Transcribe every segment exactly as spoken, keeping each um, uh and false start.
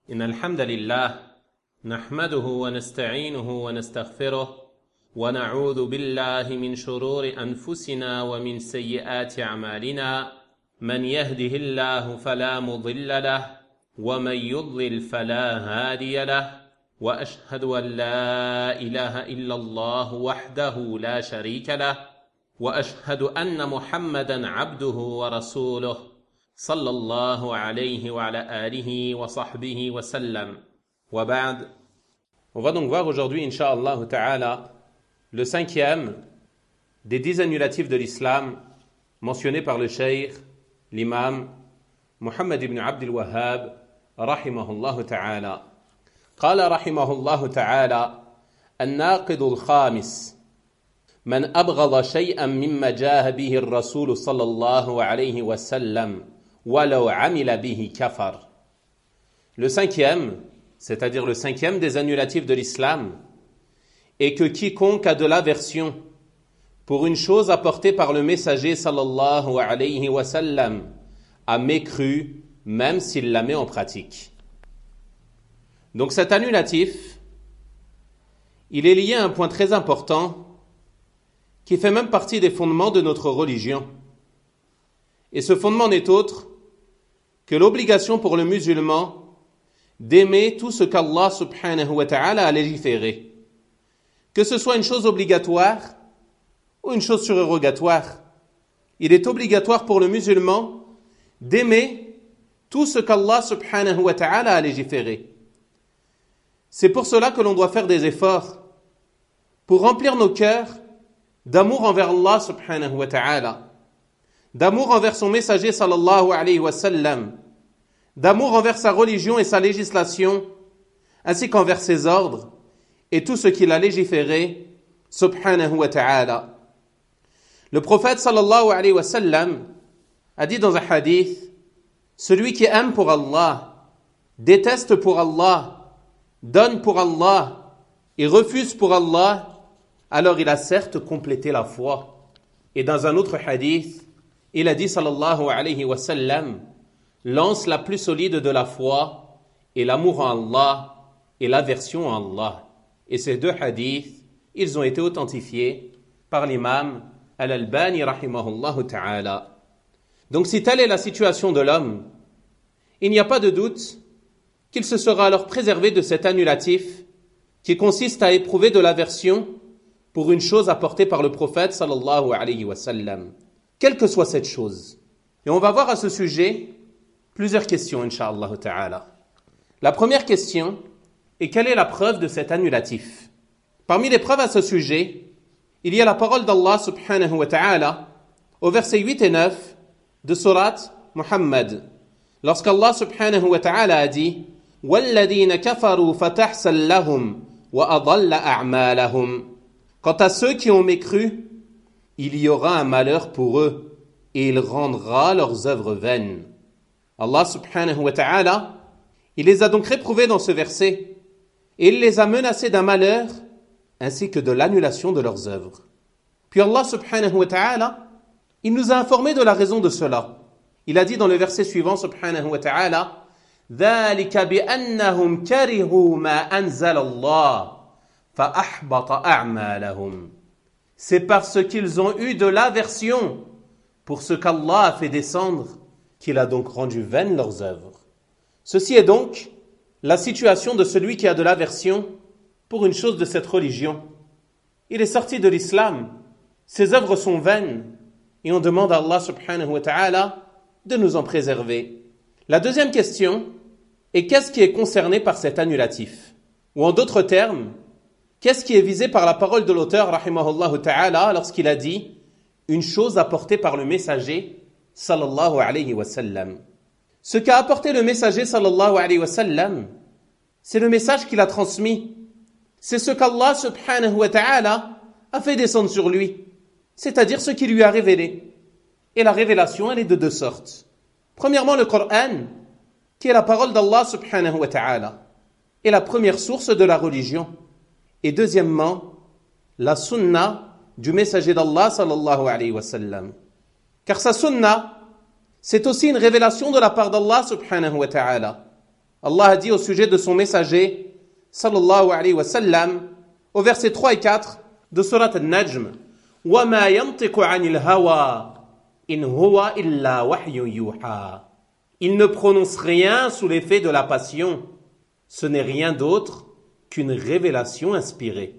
إن الحمد لله نحمده ونستعينه ونستغفره ونعوذ بالله من شرور أنفسنا ومن سيئات أعمالنا من يهده الله فلا مضل له ومن يضلل فلا هادي له وأشهد أن لا إله إلا الله وحده لا شريك له وأشهد أن محمدا عبده ورسوله صلى الله عليه وعلى آله وصحبه وسلم وبعد. On va donc voir aujourd'hui, Inch'Allah Ta'ala, le cinquième des dix annulatifs de l'islam mentionnés par le cheikh, l'imam Muhammad ibn Abdul Wahhab, rahimahullah ta'ala. قال رحمه الله تعالى: الناقض الخامس من أبغض شيئا مما جاء به الرسول صلى الله عليه وسلم ولو عمل به كفر. Le cinquième, c'est-à-dire le cinquième des annulatifs de l'islam, est que quiconque a de l'aversion pour une chose apportée par le messager sallallahu alayhi wa sallam a mécru, même s'il la met en pratique. Donc cet annulatif, il est lié à un point très important qui fait même partie des fondements de notre religion. Et ce fondement n'est autre que l'obligation pour le musulman d'aimer tout ce qu'Allah subhanahu wa ta'ala a légiféré. Que ce soit une chose obligatoire ou une chose surérogatoire, il est obligatoire pour le musulman d'aimer tout ce qu'Allah subhanahu wa ta'ala a légiféré. C'est pour cela que l'on doit faire des efforts pour remplir nos cœurs d'amour envers Allah subhanahu wa ta'ala, d'amour envers son messager sallallahu alayhi wa sallam, d'amour envers sa religion et sa législation, ainsi qu'envers ses ordres et tout ce qu'il a légiféré subhanahu wa ta'ala. Le prophète sallallahu alayhi wa sallam a dit dans un hadith: celui qui aime pour Allah, déteste pour Allah, donne pour Allah et refuse pour Allah, alors il a certes complété la foi. Et dans un autre hadith, il a dit sallallahu alayhi wa sallam: l'anse la plus solide de la foi est l'amour en Allah et l'aversion en Allah. Et ces deux hadiths, ils ont été authentifiés par l'imam Al-Albani rahimahullah ta'ala. Donc si telle est la situation de l'homme, il n'y a pas de doute qu'il se sera alors préservé de cet annulatif qui consiste à éprouver de l'aversion pour une chose apportée par le prophète sallallahu alayhi wa sallam, quelle que soit cette chose. Et on va voir à ce sujet plusieurs questions, incha'Allah ta'ala. La première question est: quelle est la preuve de cet annulatif? Parmi les preuves à ce sujet, il y a la parole d'Allah subhanahu wa ta'ala au verset huit et neuf de surat Muhammad, lorsqu'Allah subhanahu wa ta'ala a dit: وَالَّذِينَ كَفَرُوا فَتَحْسَنْ لَهُمْ وَأَضَلَّ أَعْمَالَهُمْ. Quant à ceux qui ont mécru, il y aura un malheur pour eux et il rendra leurs œuvres vaines. Allah subhanahu wa ta'ala, il les a donc réprouvés dans ce verset et il les a menacés d'un malheur ainsi que de l'annulation de leurs œuvres. Puis Allah subhanahu wa ta'ala, il nous a informé de la raison de cela. Il a dit dans le verset suivant subhanahu wa ta'ala: ذَلِكَ بِأَنَّهُمْ كَرِهُوا مَا أَنزَلَ اللَّهُ فَأَحْبَطَ أَعْمَالَهُمْ. C'est parce qu'ils ont eu de l'aversion pour ce qu'Allah a fait descendre qu'il a donc rendu vaines leurs œuvres. Ceci est donc la situation de celui qui a de l'aversion pour une chose de cette religion. Il est sorti de l'islam, ses œuvres sont vaines et on demande à Allah subhanahu wa ta'ala de nous en préserver. La deuxième question est: qu'est-ce qui est concerné par cet annulatif? Ou en d'autres termes, qu'est-ce qui est visé par la parole de l'auteur rahimahullah ta'ala lorsqu'il a dit une chose apportée par le messager sallallahu alayhi wa sallam? Ce qu'a apporté le messager sallallahu alayhi wa sallam, c'est le message qu'il a transmis. C'est ce qu'Allah subhanahu wa ta'ala a fait descendre sur lui, c'est-à-dire ce qui lui a révélé. Et la révélation, elle est de deux sortes. Premièrement, le Coran, qui est la parole d'Allah subhanahu wa ta'ala, est la première source de la religion. Et deuxièmement, la sunna du messager d'Allah sallallahu alayhi wa sallam. Car sa sunna, c'est aussi une révélation de la part d'Allah subhanahu wa ta'ala. Allah a dit au sujet de son messager, sallallahu alayhi wa sallam, au verset trois et quatre de Surat An-Najm, وَمَا يَنْطِقُ عَنِ الْهَوَىٰ إِنْ هُوَ إِلَّا وَحْيٌ يُوحَىٰ. Il ne prononce rien sous l'effet de la passion. Ce n'est rien d'autre qu'une révélation inspirée.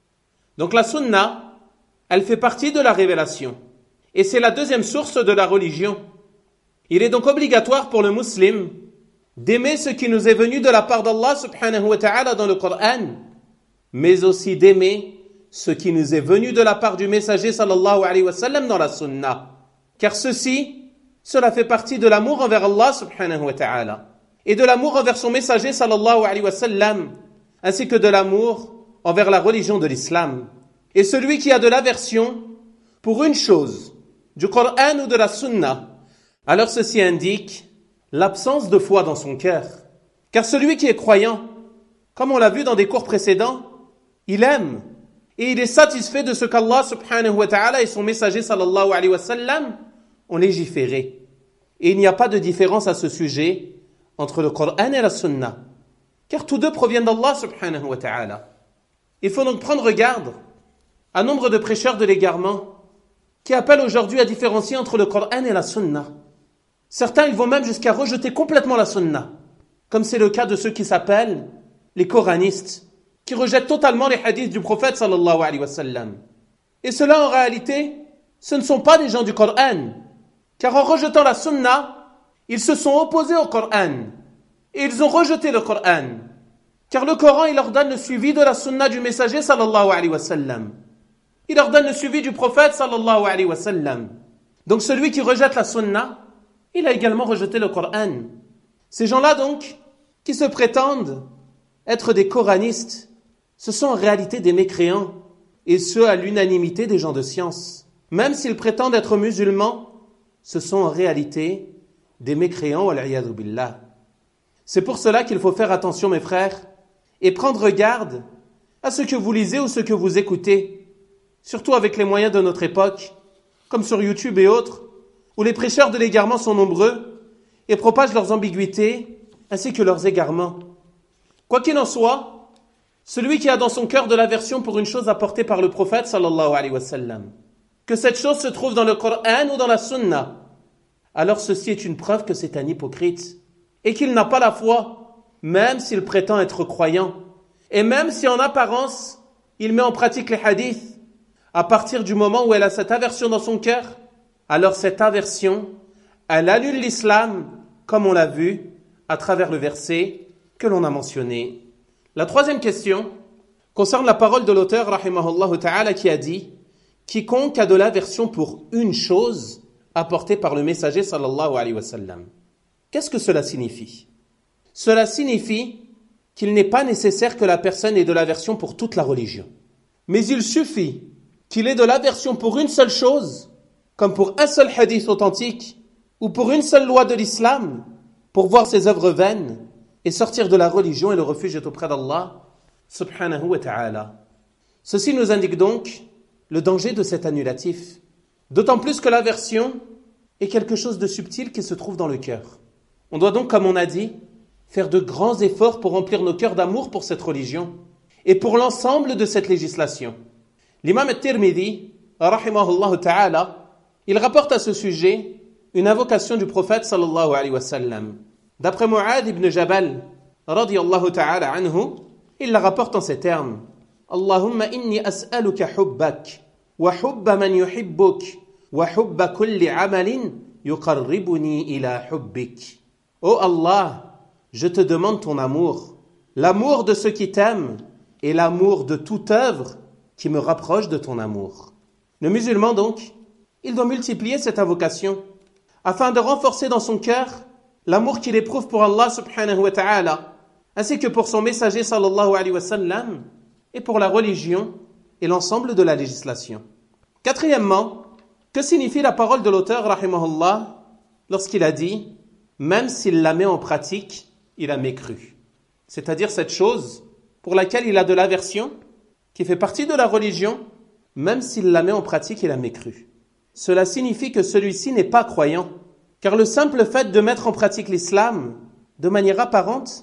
Donc la sunna, elle fait partie de la révélation. Et c'est la deuxième source de la religion. Il est donc obligatoire pour le musulman d'aimer ce qui nous est venu de la part d'Allah subhanahu wa ta'ala dans le Coran, mais aussi d'aimer ce qui nous est venu de la part du messager sallallahu alayhi wa sallam dans la sunna. Car ceci, cela fait partie de l'amour envers Allah subhanahu wa ta'ala et de l'amour envers son messager sallallahu alayhi wa sallam, ainsi que de l'amour envers la religion de l'islam. Et celui qui a de l'aversion pour une chose, du Coran ou de la sunna, alors ceci indique l'absence de foi dans son cœur. Car celui qui est croyant, comme on l'a vu dans des cours précédents, il aime et il est satisfait de ce qu'Allah subhanahu wa ta'ala et son messager sallallahu alayhi wa sallam ont légiféré. Et il n'y a pas de différence à ce sujet entre le Coran et la sunna, car tous deux proviennent d'Allah subhanahu wa ta'ala. Il faut donc prendre garde à nombre de prêcheurs de l'égarement qui appellent aujourd'hui à différencier entre le Coran et la sunna. Certains, ils vont même jusqu'à rejeter complètement la sunna, comme c'est le cas de ceux qui s'appellent les coranistes, qui rejettent totalement les hadiths du prophète sallallahu alayhi wa sallam. Et cela, en réalité, ce ne sont pas des gens du Coran, car en rejetant la sunna, ils se sont opposés au Coran, et ils ont rejeté le Coran, car le Coran, il ordonne le suivi de la sunna du messager sallallahu alayhi wa sallam. Il ordonne le suivi du prophète sallallahu alayhi wa sallam. Donc celui qui rejette la sunna, il a également rejeté le Coran. Ces gens-là donc, qui se prétendent être des coranistes, ce sont en réalité des mécréants, et ce à l'unanimité des gens de science. Même s'ils prétendent être musulmans, ce sont en réalité des mécréants, wal-'iyadhu billah. C'est pour cela qu'il faut faire attention, mes frères, et prendre garde à ce que vous lisez ou ce que vous écoutez, surtout avec les moyens de notre époque, comme sur YouTube et autres, où les prêcheurs de l'égarement sont nombreux et propagent leurs ambiguïtés ainsi que leurs égarements. Quoi qu'il en soit, celui qui a dans son cœur de l'aversion pour une chose apportée par le prophète sallallahu alayhi wa sallam, que cette chose se trouve dans le Coran ou dans la sunna, alors ceci est une preuve que c'est un hypocrite et qu'il n'a pas la foi, même s'il prétend être croyant, et même si en apparence il met en pratique les hadiths. À partir du moment où elle a cette aversion dans son cœur, alors cette aversion, elle annule l'islam, comme on l'a vu à travers le verset que l'on a mentionné. La troisième question concerne la parole de l'auteur, rahimahullah ta'ala, qui a dit « Quiconque a de l'aversion pour une chose apportée par le messager sallallahu alayhi wa sallam ». Qu'est-ce que cela signifie? Cela signifie qu'il n'est pas nécessaire que la personne ait de l'aversion pour toute la religion. Mais il suffit qu'il ait de l'aversion pour une seule chose, comme pour un seul hadith authentique, ou pour une seule loi de l'islam, pour voir ses œuvres vaines et sortir de la religion, et le refuge est auprès d'Allah, subhanahu wa ta'ala. Ceci nous indique donc le danger de cet annulatif, d'autant plus que l'aversion est quelque chose de subtil qui se trouve dans le cœur. On doit donc, comme on a dit, faire de grands efforts pour remplir nos cœurs d'amour pour cette religion et pour l'ensemble de cette législation. L'imam al-Tirmidhi, rahimahullah ta'ala, il rapporte à ce sujet une invocation du prophète sallallahu alayhi wa sallam. D'après Mu'adh ibn Jabal, radiyallahu ta'ala anhu, il la rapporte en ces termes. Allahumma inni as'aluka hubbak, wa hubba man yuhibbuk, wa hubba kulli amalin yuqarribuni ila hubbik. Ô Allah, je te demande ton amour, l'amour de ceux qui t'aiment et l'amour de toute œuvre qui me rapproche de ton amour. Le musulman donc, il doit multiplier cette invocation afin de renforcer dans son cœur l'amour qu'il éprouve pour Allah subhanahu wa ta'ala, ainsi que pour son messager sallallahu alayhi wa sallam, et pour la religion et l'ensemble de la législation. Quatrièmement, que signifie la parole de l'auteur, rahimahullah, lorsqu'il a dit « Même s'il la met en pratique, il a mécru ». C'est-à-dire cette chose pour laquelle il a de l'aversion, qui fait partie de la religion, même s'il la met en pratique, il a mécru. Cela signifie que celui-ci n'est pas croyant, car le simple fait de mettre en pratique l'islam, de manière apparente,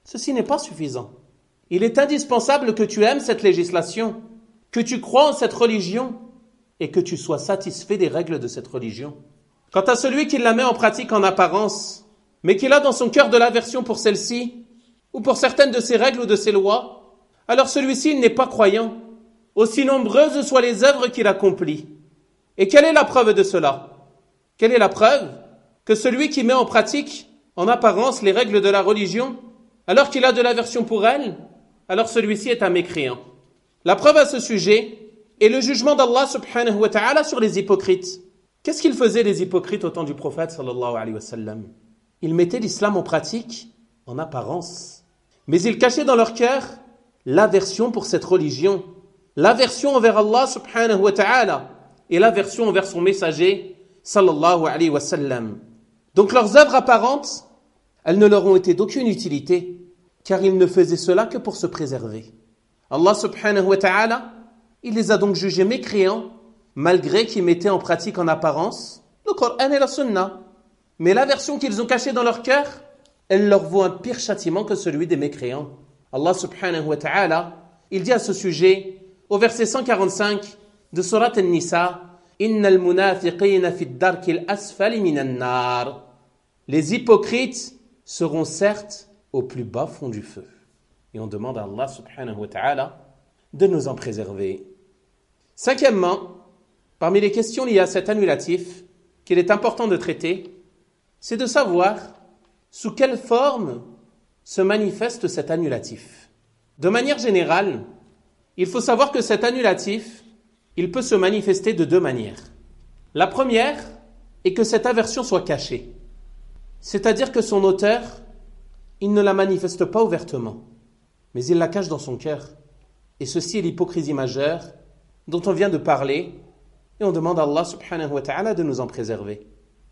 Ceci n'est pas suffisant. Il est indispensable que tu aimes cette législation, que tu crois en cette religion et que tu sois satisfait des règles de cette religion. Quant à celui qui la met en pratique en apparence, mais qu'il a dans son cœur de l'aversion pour celle-ci, ou pour certaines de ses règles ou de ses lois, alors celui-ci il n'est pas croyant, aussi nombreuses soient les œuvres qu'il accomplit. Et quelle est la preuve de cela? Quelle est la preuve que celui qui met en pratique, en apparence, les règles de la religion, alors qu'il a de l'aversion pour elle, alors celui-ci est un mécréant. La preuve à ce sujet est le jugement d'Allah subhanahu wa ta'ala sur les hypocrites. Qu'est-ce qu'ils faisaient les hypocrites au temps du prophète sallallahu alayhi wa sallam? Ils mettaient l'islam en pratique, en apparence, mais ils cachaient dans leur cœur l'aversion pour cette religion, l'aversion envers Allah subhanahu wa ta'ala et l'aversion envers son messager sallallahu alayhi wa sallam. Donc leurs œuvres apparentes, elles ne leur ont été d'aucune utilité, car ils ne faisaient cela que pour se préserver. Allah subhanahu wa ta'ala, il les a donc jugés mécréants, malgré qu'ils mettaient en pratique en apparence le Coran et la Sunna. Mais l'aversion qu'ils ont cachée dans leur cœur, elle leur vaut un pire châtiment que celui des mécréants. Allah subhanahu wa ta'ala, il dit à ce sujet, au verset cent quarante-cinq de Surat An-Nisa, « Innal munafiqina fi ad-darkil asfali minan nar » Les hypocrites seront certes au plus bas fond du feu. Et on demande à Allah subhanahu wa ta'ala de nous en préserver. Cinquièmement, parmi les questions liées à cet annulatif qu'il est important de traiter, c'est de savoir sous quelle forme se manifeste cet annulatif. De manière générale, il faut savoir que cet annulatif, il peut se manifester de deux manières. La première est que cette aversion soit cachée. C'est-à-dire que son auteur, il ne la manifeste pas ouvertement, mais il la cache dans son cœur. Et ceci est l'hypocrisie majeure dont on vient de parler, et on demande à Allah subhanahu wa ta'ala de nous en préserver.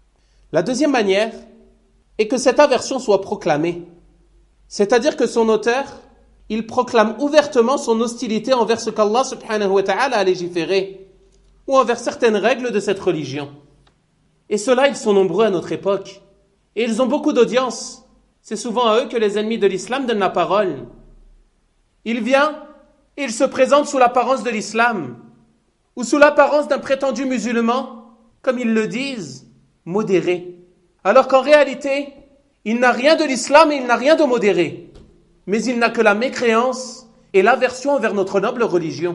La deuxième manière est que cette aversion soit proclamée. C'est-à-dire que son auteur, il proclame ouvertement son hostilité envers ce qu'Allah subhanahu wa ta'ala a légiféré, ou envers certaines règles de cette religion. Et ceux-là, ils sont nombreux à notre époque. Et ils ont beaucoup d'audience. C'est souvent à eux que les ennemis de l'islam donnent la parole. Il vient et il se présente sous l'apparence de l'islam, ou sous l'apparence d'un prétendu musulman, comme ils le disent, modéré. Alors qu'en réalité, il n'a rien de l'islam et il n'a rien de modéré. Mais il n'a que la mécréance et l'aversion envers notre noble religion.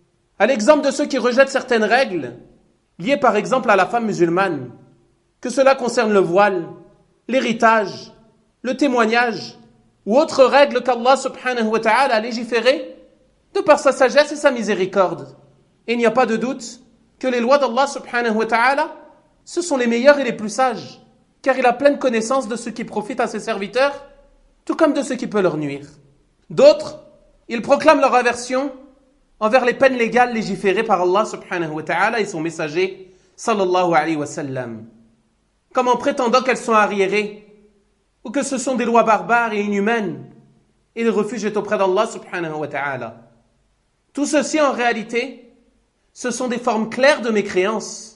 À l'exemple de ceux qui rejettent certaines règles, liées par exemple à la femme musulmane, que cela concerne le voile, l'héritage, le témoignage, ou autres règles qu'Allah subhanahu wa ta'ala a légiférées, de par sa sagesse et sa miséricorde. Et il n'y a pas de doute que les lois d'Allah subhanahu wa ta'ala, ce sont les meilleures et les plus sages, car il a pleine connaissance de ce qui profite à ses serviteurs, tout comme de ce qui peut leur nuire. D'autres, ils proclament leur aversion envers les peines légales légiférées par Allah subhanahu wa ta'ala et son messager sallallahu alayhi wa sallam, comme en prétendant qu'elles sont arriérées, ou que ce sont des lois barbares et inhumaines, et le refuge est auprès d'Allah subhanahu wa ta'ala. Tout ceci en réalité, ce sont des formes claires de mécréance.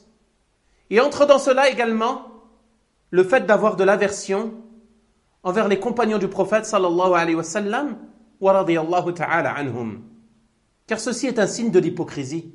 Et entre dans cela également le fait d'avoir de l'aversion envers les compagnons du prophète sallallahu alayhi wa sallam wa radiyallahu ta'ala anhum. Car ceci est un signe de l'hypocrisie.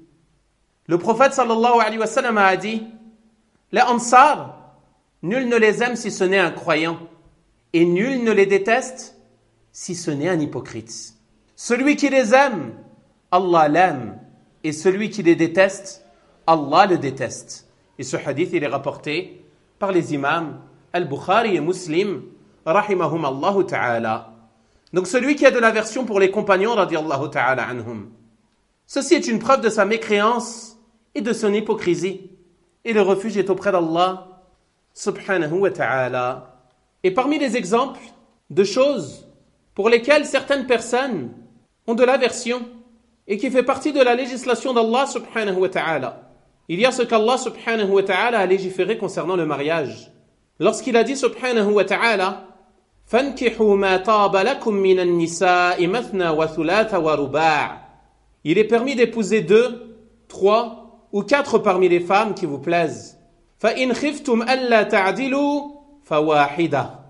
Le prophète sallallahu alayhi wa sallam a dit: les Ansar, nul ne les aime si ce n'est un croyant, et nul ne les déteste si ce n'est un hypocrite. Celui qui les aime, Allah l'aime, et celui qui les déteste, Allah le déteste. Et ce hadith, il est rapporté par les imams Al-Bukhari et Muslim, rahimahum Allahu ta'ala. Donc celui qui a de l'aversion pour les compagnons, radiyallahu ta'ala anhum. Ceci est une preuve de sa mécréance et de son hypocrisie. Et le refuge est auprès d'Allah, subhanahu wa ta'ala. Et parmi les exemples de choses pour lesquelles certaines personnes ont de l'aversion et qui fait partie de la législation d'Allah subhanahu wa ta'ala, il y a ce qu'Allah subhanahu wa ta'ala a légiféré concernant le mariage. Lorsqu'il a dit subhanahu wa ta'ala: فَانْكِحُوا مَا طَابَ لَكُم مِّنَ النِّسَاءِ مَثْنَى وَثُلَاثَ وَرُبَاعَ. Il est permis d'épouser deux, trois ou quatre parmi les femmes qui vous plaisent. فَإِنْ خِفْتُمْ أَلَّا تَعْدِلُوا فَوَاحِدَةً.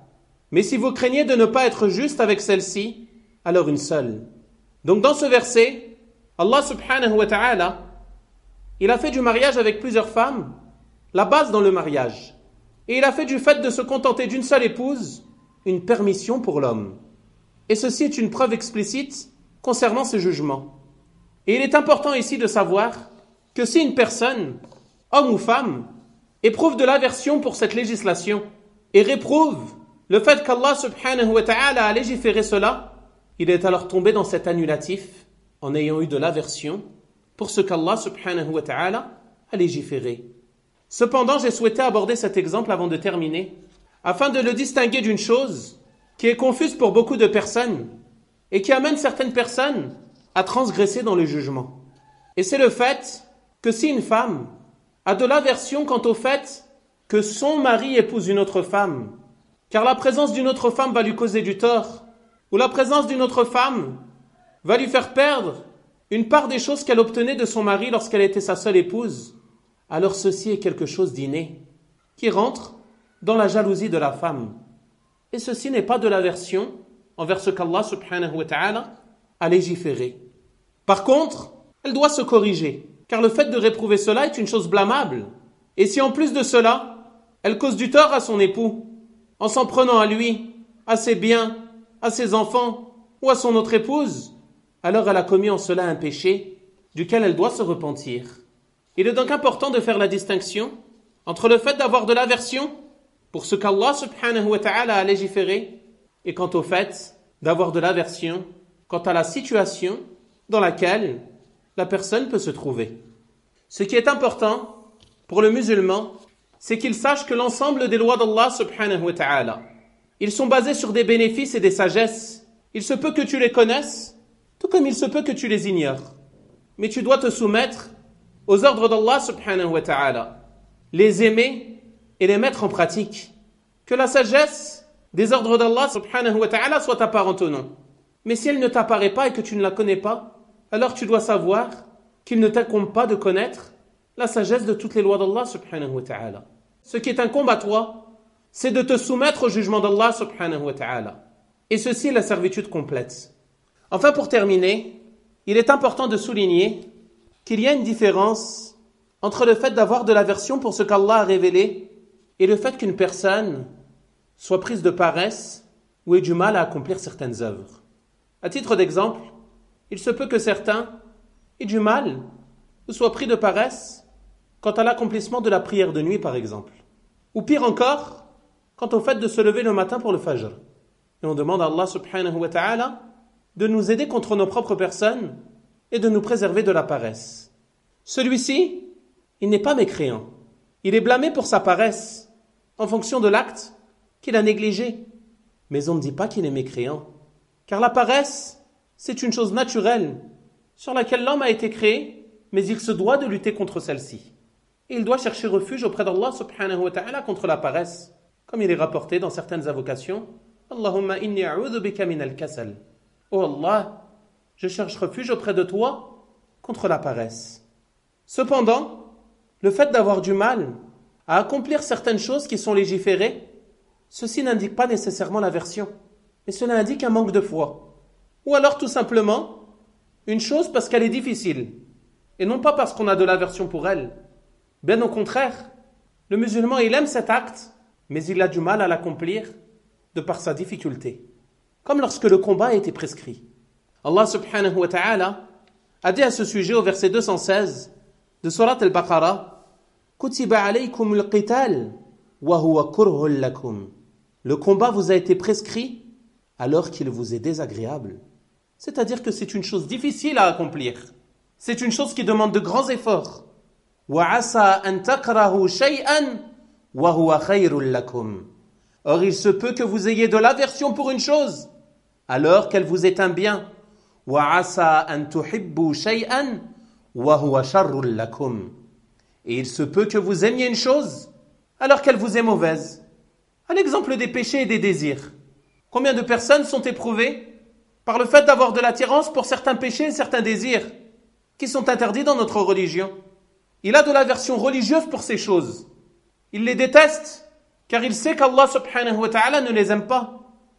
Mais si vous craignez de ne pas être juste avec celle-ci, alors une seule. Donc dans ce verset, Allah subhanahu wa ta'ala, il a fait du mariage avec plusieurs femmes la base dans le mariage. Et il a fait du fait de se contenter d'une seule épouse une permission pour l'homme. Et ceci est une preuve explicite concernant ce jugement. Et il est important ici de savoir que si une personne, homme ou femme, éprouve de l'aversion pour cette législation et réprouve le fait qu'Allah subhanahu wa ta'ala a légiféré cela, il est alors tombé dans cet annulatif en ayant eu de l'aversion pour ce qu'Allah subhanahu wa ta'ala a légiféré. Cependant, j'ai souhaité aborder cet exemple avant de terminer, afin de le distinguer d'une chose qui est confuse pour beaucoup de personnes et qui amène certaines personnes à transgresser dans le jugement. Et c'est le fait que si une femme a de l'aversion quant au fait que son mari épouse une autre femme, car la présence d'une autre femme va lui causer du tort, ou la présence d'une autre femme va lui faire perdre une part des choses qu'elle obtenait de son mari lorsqu'elle était sa seule épouse, alors ceci est quelque chose d'inné, qui rentre dans la jalousie de la femme. Et ceci n'est pas de l'aversion envers ce qu'Allah subhanahu wa ta'ala a légiféré. Par contre, elle doit se corriger, car le fait de réprouver cela est une chose blâmable. Et si en plus de cela, elle cause du tort à son époux, en s'en prenant à lui, à ses biens, à ses enfants ou à son autre épouse, alors elle a commis en cela un péché duquel elle doit se repentir. Il est donc important de faire la distinction entre le fait d'avoir de l'aversion pour ce qu'Allah subhanahu wa ta'ala a légiféré et quant au fait d'avoir de l'aversion quant à la situation dans laquelle la personne peut se trouver. Ce qui est important pour le musulman, c'est qu'il sache que l'ensemble des lois d'Allah subhanahu wa ta'ala, ils sont basés sur des bénéfices et des sagesses. Il se peut que tu les connaisses, tout comme il se peut que tu les ignores. Mais tu dois te soumettre aux ordres d'Allah subhanahu wa ta'ala, les aimer et les mettre en pratique. Que la sagesse des ordres d'Allah subhanahu wa ta'ala soit apparente ou non. Mais si elle ne t'apparaît pas et que tu ne la connais pas, alors tu dois savoir qu'il ne t'incombe pas de connaître la sagesse de toutes les lois d'Allah subhanahu wa ta'ala. Ce qui est incombe à toi, c'est de te soumettre au jugement d'Allah subhanahu wa ta'ala. Et ceci est la servitude complète. Enfin, pour terminer, il est important de souligner qu'il y a une différence entre le fait d'avoir de l'aversion pour ce qu'Allah a révélé et le fait qu'une personne soit prise de paresse ou ait du mal à accomplir certaines œuvres. À titre d'exemple, il se peut que certains aient du mal ou soient pris de paresse quant à l'accomplissement de la prière de nuit, par exemple. Ou pire encore, quant au fait de se lever le matin pour le fajr. Et on demande à Allah subhanahu wa ta'ala de nous aider contre nos propres personnes et de nous préserver de la paresse. Celui-ci, il n'est pas mécréant. Il est blâmé pour sa paresse, en fonction de l'acte qu'il a négligé. Mais on ne dit pas qu'il est mécréant. Car la paresse, c'est une chose naturelle, sur laquelle l'homme a été créé, mais il se doit de lutter contre celle-ci. Et il doit chercher refuge auprès d'Allah subhanahu wa ta'ala contre la paresse, comme il est rapporté dans certaines invocations. Allahumma inni a'udhu bika min al-kasal. Oh Allah, je cherche refuge auprès de toi contre la paresse. Cependant, le fait d'avoir du mal à accomplir certaines choses qui sont légiférées, ceci n'indique pas nécessairement l'aversion, mais cela indique un manque de foi. Ou alors tout simplement, une chose parce qu'elle est difficile, et non pas parce qu'on a de l'aversion pour elle. Bien au contraire, le musulman il aime cet acte, mais il a du mal à l'accomplir de par sa difficulté. Comme lorsque le combat a été prescrit. Allah subhanahu wa ta'ala a dit à ce sujet au verset deux cent seize de Surat al-Baqarah: Kutiba alaykum al-qital wa huwa kurhun lakum. Le combat vous a été prescrit alors qu'il vous est désagréable. C'est-à-dire que c'est une chose difficile à accomplir. C'est une chose qui demande de grands efforts. Wa asa an takrahu shay'an wa huwa khayrun lakum. Or il se peut que vous ayez de l'aversion pour une chose alors qu'elle vous est un bien. Wa asa an tuhibbu shay'an wa huwa sharrun lakum. Et il se peut que vous aimiez une chose alors qu'elle vous est mauvaise. À l'exemple des péchés et des désirs. Combien de personnes sont éprouvées par le fait d'avoir de l'attirance pour certains péchés et certains désirs qui sont interdits dans notre religion? Il a de l'aversion religieuse pour ces choses. Il les déteste car il sait qu'Allah subhanahu wa ta'ala ne les aime pas.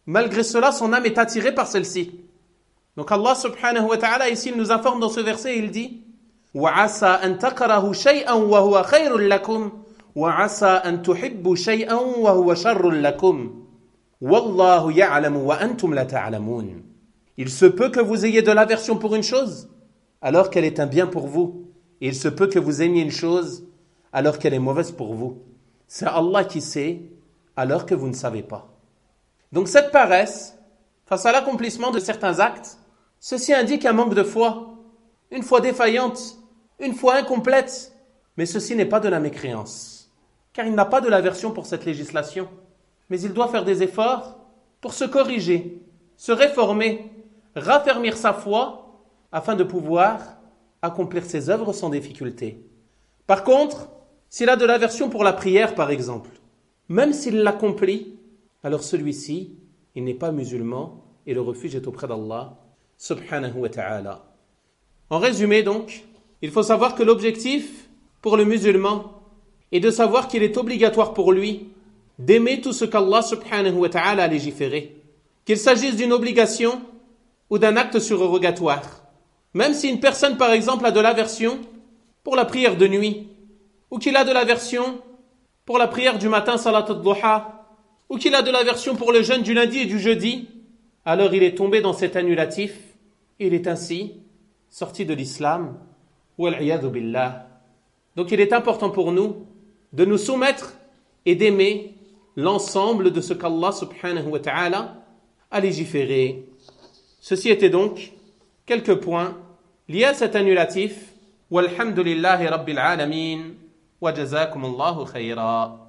Malgré cela, son âme est attirée par celle-ci. Donc Allah subhanahu wa ta'ala ici il nous informe dans ce verset, il dit وَعَسَى أَن تَكْرَهُوا شَيْئًا وَهُوَ خَيْرٌ لَكُمْ وَعَسَى أَن تُحِبُّوا شَيْئًا وَهُوَ شَرٌ لَكُمْ وَاللَّهُ يَعْلَمُ وَأَنْتُمْ لَا تَعْلَمُونَ. Il se peut que vous ayez de l'aversion pour une chose, alors qu'elle est un bien pour vous. Et il se peut que vous aimiez une chose, alors qu'elle est mauvaise pour vous. C'est Allah qui sait, alors que vous ne savez pas. Donc cette paresse, face à l'accomplissement de certains actes, ceci indique un manque de foi, une foi défaillante, une foi incomplète. Mais ceci n'est pas de la mécréance, car il n'a pas de l'aversion pour cette législation. Mais il doit faire des efforts pour se corriger, se réformer, raffermir sa foi, afin de pouvoir accomplir ses œuvres sans difficulté. Par contre, s'il a de l'aversion pour la prière, par exemple, même s'il l'accomplit, alors celui-ci, il n'est pas musulman et le refuge est auprès d'Allah subhanahu wa ta'ala. En résumé donc, il faut savoir que l'objectif pour le musulman est de savoir qu'il est obligatoire pour lui d'aimer tout ce qu'Allah subhanahu wa ta'ala a légiféré, qu'il s'agisse d'une obligation ou d'un acte surogatoire. Même si une personne par exemple a de l'aversion pour la prière de nuit, ou qu'il a de l'aversion pour la prière du matin salat al-duha, ou qu'il a de l'aversion pour le jeûne du lundi et du jeudi, alors il est tombé dans cet annulatif, et il est ainsi sorti de l'islam, wal-iyadhu billah. Donc il est important pour nous de nous soumettre et d'aimer l'ensemble de ce qu'Allah subhanahu wa ta'ala a légiféré. Ceci était donc quelques points liés à cet annulatif. Walhamdulillahi rabbil alamin wa jazakumullahu khayra.